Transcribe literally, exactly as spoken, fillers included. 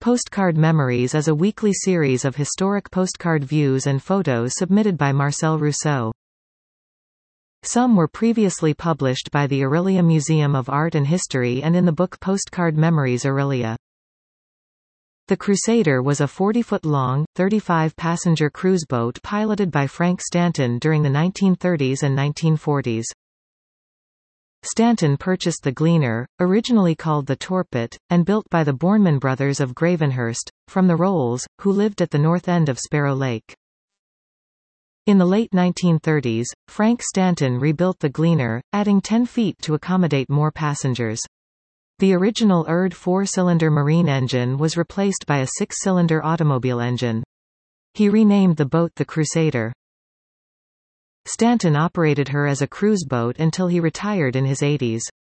Postcard Memories is a weekly series of historic postcard views and photos submitted by Marcel Rousseau. Some were previously published by the Orillia Museum of Art and History and in the book Postcard Memories Orillia. The Crusader was a forty-foot-long, thirty-five passenger cruise boat piloted by Frank Stanton during the nineteen thirties and nineteen forties. Stanton purchased the Gleaner, originally called the Torpet, and built by the Boorman brothers of Gravenhurst, from the Rolls, who lived at the north end of Sparrow Lake. In the late nineteen thirties, Frank Stanton rebuilt the Gleaner, adding ten feet to accommodate more passengers. The original E R D four-cylinder marine engine was replaced by a six-cylinder automobile engine. He renamed the boat the Crusader. Stanton operated her as a cruise boat until he retired in his eighties.